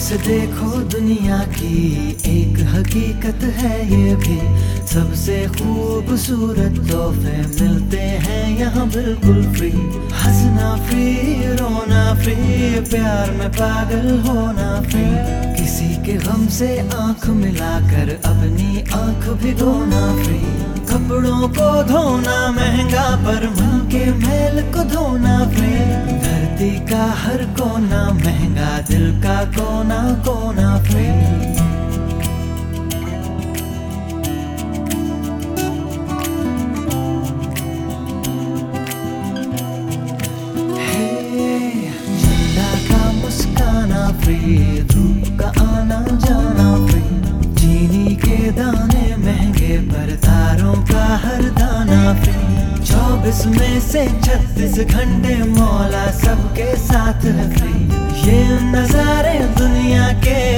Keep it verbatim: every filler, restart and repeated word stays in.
से देखो दुनिया की एक हकीकत है ये भी, सबसे खूबसूरत तोहफे मिलते हैं यहाँ बिल्कुल फ्री। हंसना फ्री, रोना फ्री, प्यार में पागल होना फ्री। किसी के गम से आंख मिलाकर अपनी आंख भिगोना फ्री। कपड़ों को धोना महंगा पर मन के मैल को धोना फ्री। धरती का हर कोना महंगा, दिल का कोना कोना फ्री। फ्री, धूप का आना जाना फ्री। चीनी के दाने महंगे पर तारों का हर दाना फ्री। चौबीस में से छत्तीस घंटे मौला सबके साथ है फ्री। ये नजारे दुनिया के